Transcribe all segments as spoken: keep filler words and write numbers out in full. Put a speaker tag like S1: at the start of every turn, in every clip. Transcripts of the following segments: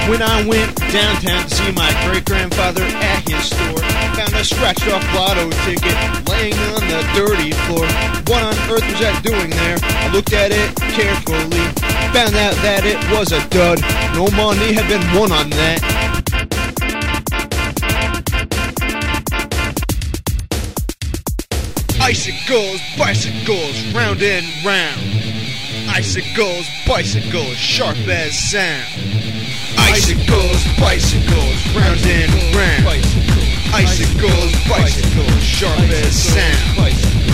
S1: When I went downtown to see my great-grandfather at his store, found a scratched-off lotto ticket laying on the dirty floor. What on earth was that doing there? I looked at it carefully, found out that it was a dud. No money had been won on that. Icicles, bicycles, round and round. Icicles, bicycles, sharp as sound. Icicles, bicycles, round and round. Icicles, bicycles, sharp as sound.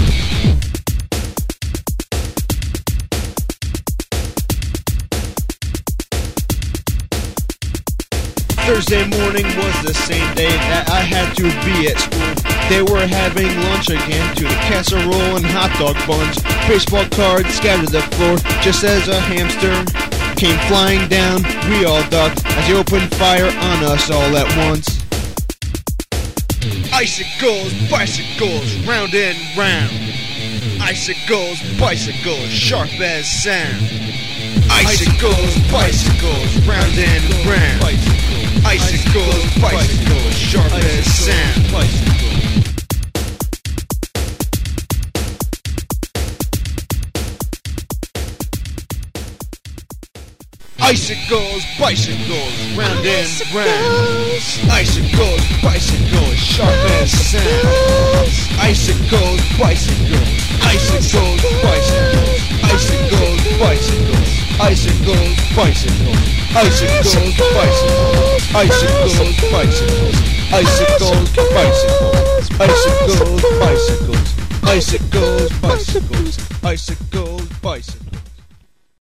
S1: Thursday morning was the same day that I had to be at school. They were having lunch again to the casserole and hot dog buns. Baseball cards scattered the floor just as a hamster came flying down. We all ducked as they opened fire on us all at once. Icicles, bicycles, round and round. Icicles, bicycles, sharp as sound. Icicles, bicycles, round and round. Icicles, bicycles, sharp as sound. Icicles, bicycles, round and round. Icicles, bicycles, sharp as sound. Icicles, bicycles, icicles, bicycles, icicles, bicycles, icicles, bicycles, icicles, bicycles, icicles, bicycles, icicles, bicycles, icicles, bicycles, icicles, bicycles, icicles, bicycles.